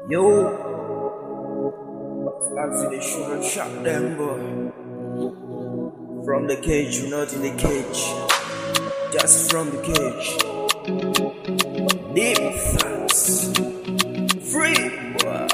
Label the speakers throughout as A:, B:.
A: Yo, Lansy they shouldn't shot them, boy. From the cage, you're not in the cage. Just from the cage. Deep thoughts. Free, boy.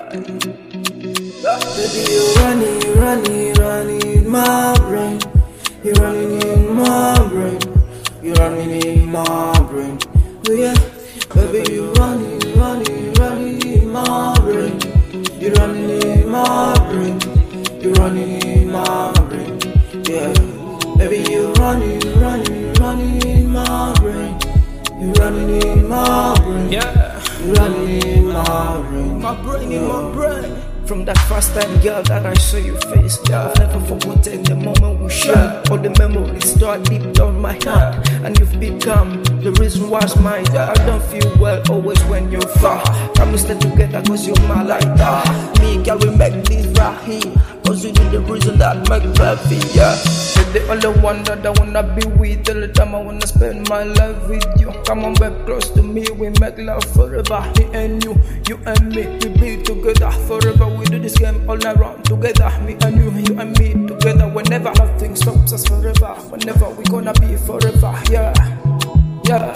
B: Baby, you're running in my brain. You're running in my brain. You're running in my brain. Oh yeah, baby, you're running in my brain. You're running in my brain. You're running in my brain. Yeah, baby, you're running in my brain. You're running in my brain.
A: Yeah,
B: you're running in my brain.
A: My brain in my brain.
B: From that first time, girl, that I saw your face, girl, I've never forgotten the moment we shared. All the memories stored deep down my heart, and you've become the reason why I smile. I don't feel well always when you're far. Can we stay together cause you're my lighter? Me, girl, we make this right here, cause you do the reason that make me happy, yeah. You're the only one that I wanna be with. All the time I wanna spend my life with you. Come on back close to me, we make love forever. Me and you and me, we be together forever. We do this game all night round together. Me and you and me together. Whenever nothing stops us forever. Whenever we gonna be forever, yeah, yeah.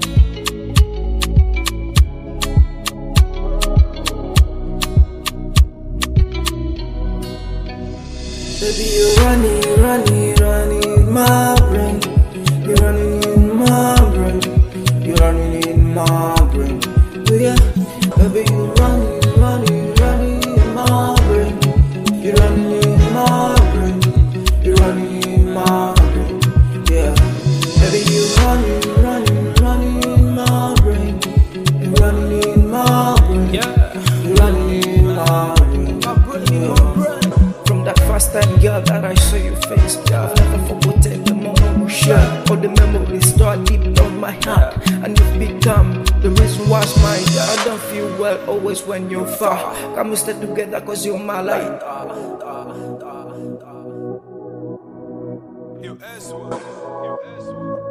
B: Baby, you're running in my brain. You're running in my brain. You're running in my brain. Oh yeah, baby, you're running in my brain. You're running in my brain. You're running in my brain. Yeah, baby, you're running in my brain. You're running in my brain.
A: Yeah,
B: you're running in my brain.
A: My brain in my brain.
B: From that first time, girl, that I saw your face, girl, I've never forgotten the moment we shared. All the memories stored deep down my heart, and you've become the reason why I smile. I don't feel well always when you're far. Can we stay together cause you're my light?
C: You S1.